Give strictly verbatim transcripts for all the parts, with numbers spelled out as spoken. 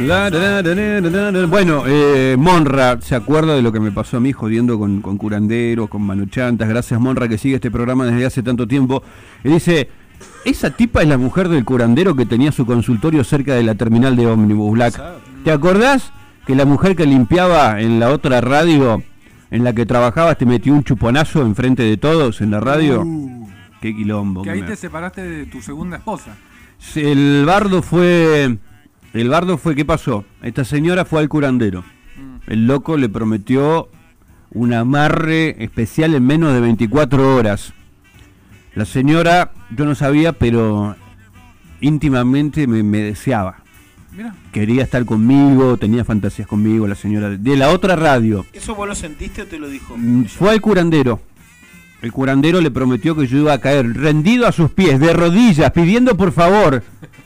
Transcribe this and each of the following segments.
Bueno, eh, Monra, ¿se acuerda de lo que me pasó a mí jodiendo con, con curanderos, con manochantas? Gracias, Monra, que sigue este programa desde hace tanto tiempo. Y dice, esa tipa es la mujer del curandero que tenía su consultorio cerca de la terminal de ómnibus, Black. ¿Te acordás que la mujer que limpiaba en la otra radio en la que trabajabas te metió un chuponazo enfrente de todos en la radio? Uh, Qué quilombo. Que ahí me... te separaste de tu segunda esposa. El bardo fue... El bardo fue, ¿qué pasó? Esta señora fue al curandero. Mm. El loco le prometió un amarre especial en menos de veinticuatro horas. La señora, yo no sabía, pero íntimamente me, me deseaba. Mirá. Quería estar conmigo, tenía fantasías conmigo, la señora de la otra radio. ¿Eso vos lo sentiste o te lo dijo? Fue al curandero. El curandero le prometió que yo iba a caer rendido a sus pies, de rodillas, pidiendo por favor.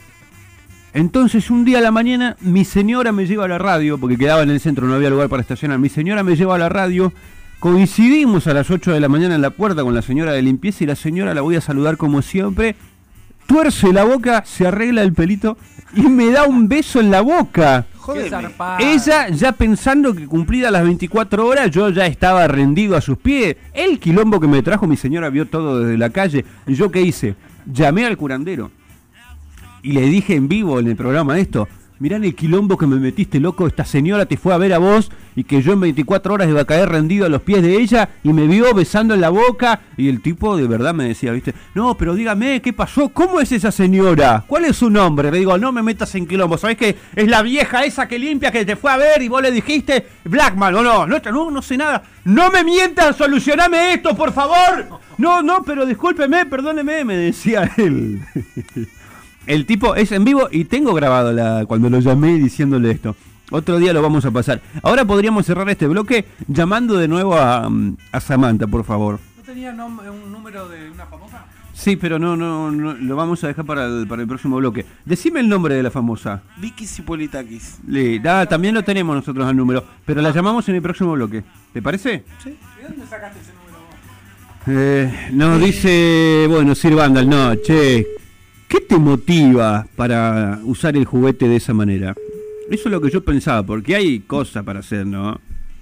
Entonces un día a la mañana mi señora me lleva a la radio, porque quedaba en el centro, no había lugar para estacionar. Mi señora me lleva a la radio, coincidimos a las ocho de la mañana en la puerta con la señora de limpieza y la señora la voy a saludar como siempre. Tuerce la boca, se arregla el pelito y me da un beso en la boca. Ella ya pensando que cumplida las veinticuatro horas yo ya estaba rendido a sus pies. El quilombo que me trajo mi señora vio todo desde la calle. ¿Y yo qué hice? Llamé al curandero y le dije en vivo en el programa esto: mirá el quilombo que me metiste, loco, esta señora te fue a ver a vos y que yo en veinticuatro horas iba a caer rendido a los pies de ella y me vio besando en la boca. Y el tipo de verdad me decía, viste, no, pero dígame, ¿qué pasó? ¿Cómo es esa señora? ¿Cuál es su nombre? Le digo, no me metas en quilombo, ¿sabés que es la vieja esa que limpia que te fue a ver y vos le dijiste Blackman o no? No, no, no sé nada. No me mientan, solucioname esto, por favor. No, no, pero discúlpeme, perdóneme, me decía él. El tipo es en vivo y tengo grabado la cuando lo llamé diciéndole esto. Otro día lo vamos a pasar. Ahora podríamos cerrar este bloque llamando de nuevo a, a Samantha, por favor. ¿No tenía nom- un número de una famosa? Sí, pero no, no, no, lo vamos a dejar para el, para el próximo bloque. Decime el nombre de la famosa. Vicky Cipolitakis. Le, da, también lo tenemos nosotros al número, pero la llamamos en el próximo bloque. ¿Te parece? Sí. ¿De dónde sacaste ese número vos? Eh, nos dice, bueno, Sir Vandal, no, che... ¿Qué te motiva para usar el juguete de esa manera? Eso es lo que yo pensaba, porque hay cosas para hacer, ¿no?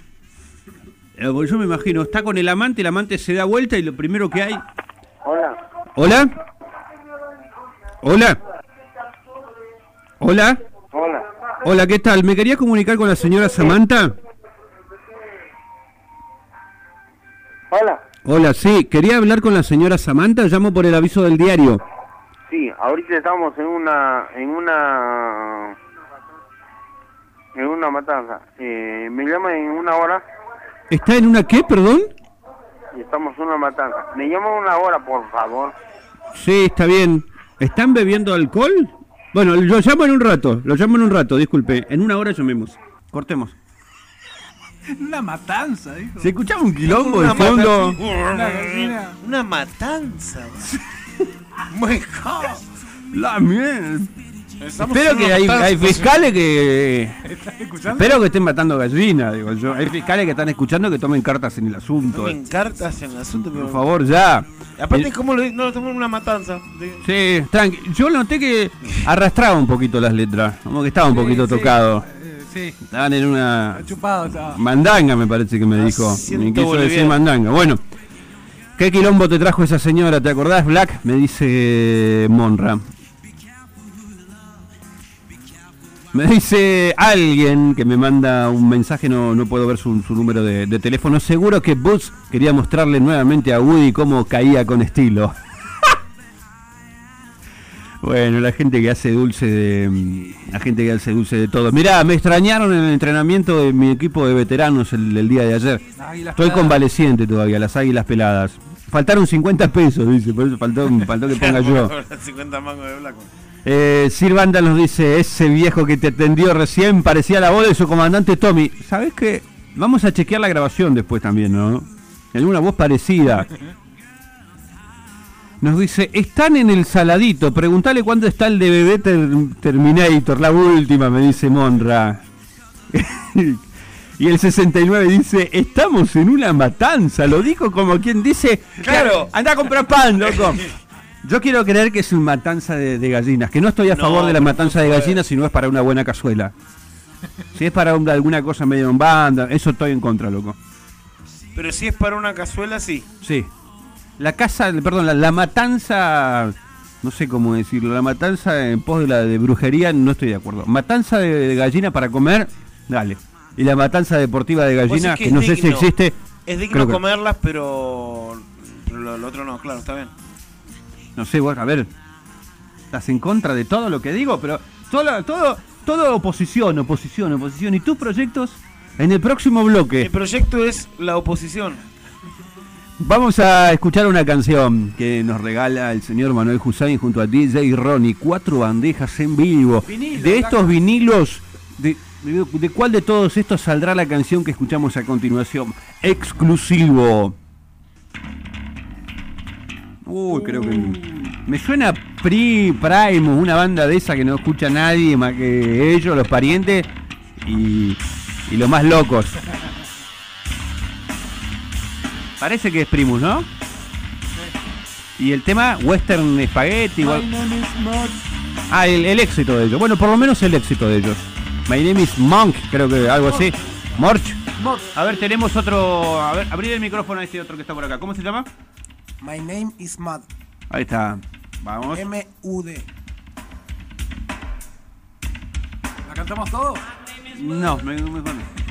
Porque yo me imagino, está con el amante, el amante se da vuelta y lo primero que hay... Hola. ¿Hola? ¿Hola? ¿Hola? Hola. Hola, ¿qué tal? ¿Me quería comunicar con la señora Samantha? Hola. Hola, sí, quería hablar con la señora Samantha, llamo por el aviso del diario. Sí, ahorita estamos en una en una en una matanza. Eh, me llama en una hora. ¿Está en una qué, perdón? Estamos en una matanza. Me llama en una hora, por favor. Sí, está bien. ¿Están bebiendo alcohol? Bueno, lo llamo en un rato, lo llamo en un rato, disculpe. En una hora llamemos. Cortemos. Una matanza, dijo. ¿Se escuchaba un quilombo de fondo? Una, una, una matanza. Muy La mierda. Espero que hay, hay fiscales que... Espero que estén matando gallinas, digo yo. Hay fiscales que están escuchando que tomen cartas en el asunto. Tomen cartas en el asunto. Por favor, ya. Aparte, ¿cómo lo, no lo toman una matanza? Sí, tranqui. Yo noté que arrastraba un poquito las letras. Como que estaba un poquito sí, tocado. Sí. Estaban en una... Chupado estaba. Mandanga, me parece que me dijo. Me quiso decir mandanga. Bueno. ¿Qué quilombo te trajo esa señora? ¿Te acordás, Black? Me dice Monra. Me dice alguien que me manda un mensaje, no, no puedo ver su, su número de, de teléfono. Seguro que Buzz quería mostrarle nuevamente a Woody cómo caía con estilo. Bueno, la gente que hace dulce de... La gente que hace dulce de todo. Mirá, me extrañaron en el entrenamiento de mi equipo de veteranos el, el día de ayer. Estoy convaleciente todavía, las águilas peladas. Faltaron cincuenta pesos, dice, por eso faltó, faltó que ponga yo. cincuenta mangos de Black. Eh, Sir Vandal nos dice, ese viejo que te atendió recién parecía la voz de su comandante Tommy. ¿Sabés qué? Vamos a chequear la grabación después también, ¿no? En una voz parecida. Nos dice, están en el saladito, preguntale cuándo está el de bebé ter Terminator, la última, me dice Monra. Y el sesenta y nueve dice, estamos en una matanza, lo dijo como quien dice, claro, anda a comprar pan, loco. Yo quiero creer que es una matanza de, de gallinas, que no estoy a favor no, de la matanza de gallinas, sino es para una buena cazuela. Si es para un- alguna cosa medio en banda, eso estoy en contra, loco. Pero si es para una cazuela, sí. Sí. La casa, perdón, la, la matanza, no sé cómo decirlo, la matanza en pos de la de brujería, no estoy de acuerdo. Matanza de, de gallina para comer, dale. Y la matanza deportiva de Vos gallina, decís que, no sé si digno. existe. Es digno creo que- comerlas, pero, pero lo, lo otro no, claro, está bien. No sé, vos, a ver, estás en contra de todo lo que digo, pero todo, todo, todo oposición, oposición, oposición. ¿Y tus proyectos? En el próximo bloque El proyecto es la oposición. vamos a escuchar una canción que nos regala el señor Manuel Hussain junto a D J Ronnie. Cuatro bandejas en vivo. Vinilo, de Blanca. estos vinilos, de, de, de cuál de todos estos saldrá la canción que escuchamos a continuación? Exclusivo. Uy, creo que me suena Pri, Primus, una banda de esa que no escucha nadie más que ellos, los parientes y, y los más locos. Parece que es Primus, ¿no? Y el tema Western Spaghetti. My igual- name is Matt. Ah, el, el éxito de ellos. Bueno, por lo menos el éxito de ellos. My name is Monk, creo que algo así. Morch. Mort. A ver, tenemos otro. A ver, abrir el micrófono a este otro que está por acá. ¿Cómo se llama? My name is Matt. Ahí está. Vamos. M U D. ¿La cantamos todos? No, me, me, me-